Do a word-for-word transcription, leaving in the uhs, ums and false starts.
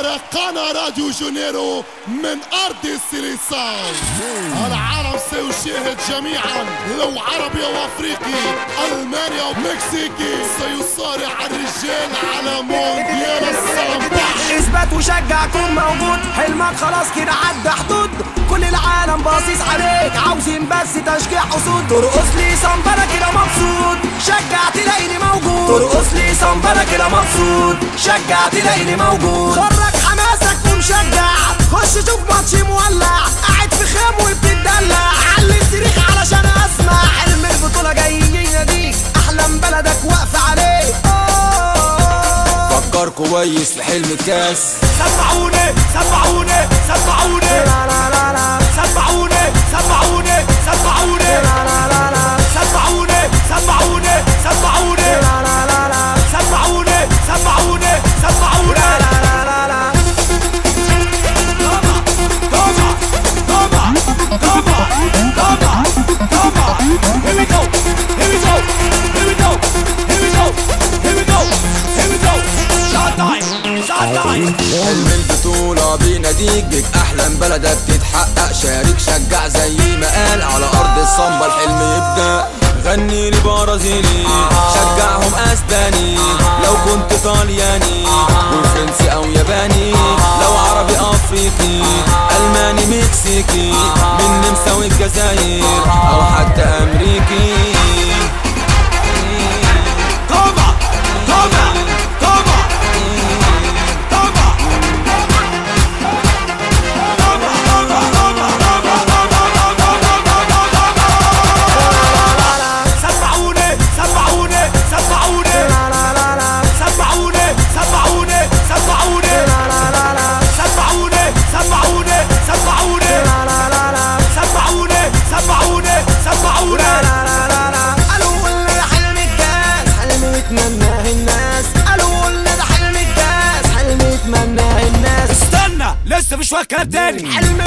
قناة راديو جونيرو من أرض السيليساو. العالم سيشاهد جميعا، لو عربي أو أفريقي، ألمانيا أو مكسيكي، سيصارع الرجال على مونديال السامبا. اثبت وشجع، كون موجود، حلمك خلاص كده عدى حدود، كل العالم باصص عليك، عاوزين بس تشجيع أسود. ترقص لي سامبا كده مبسوط، شجع تلاقيني موجود. ترقص لي سامبا كده مبسوط، شجع تلاقيني موجود. خرج حماسك ومشجع، خش شوف ماتش مولع، قاعد في خيم وبتدلع، علي الصريخ علشان اسمع، حلم البطولة جاي يناديك، احلام بلدك واقفة عليك. فكر كويس في حلم الكاس. سمعوني سمعوني سمعوني لا لا لا لا سمعوني سمعوني سمعوني لا لا لا لا سمعوني سمعوني سمعوني لا لا لا لا سمعوني سمعوني سمعوني لا لا لا لا. Come on, come on, come on, come on, come on. Here we go, here we go, here we go, here we go, here we go, here we go. Shot time, shot time. حلم البطولة بيناديك، بيك أحلام بلدك تتحقق، شارك شجع زي ما قال، على أرض الصمبا الحلم يبدأ. غني لي برازيلي، شجعهم أسباني، لو كنت طالياني وفرنسي أو ياباني، لو عربي أفريقي ألماني مكسيكي، من نمسا والجزائر أو حتى أمريكي. لسه مش وقت تاني. حلم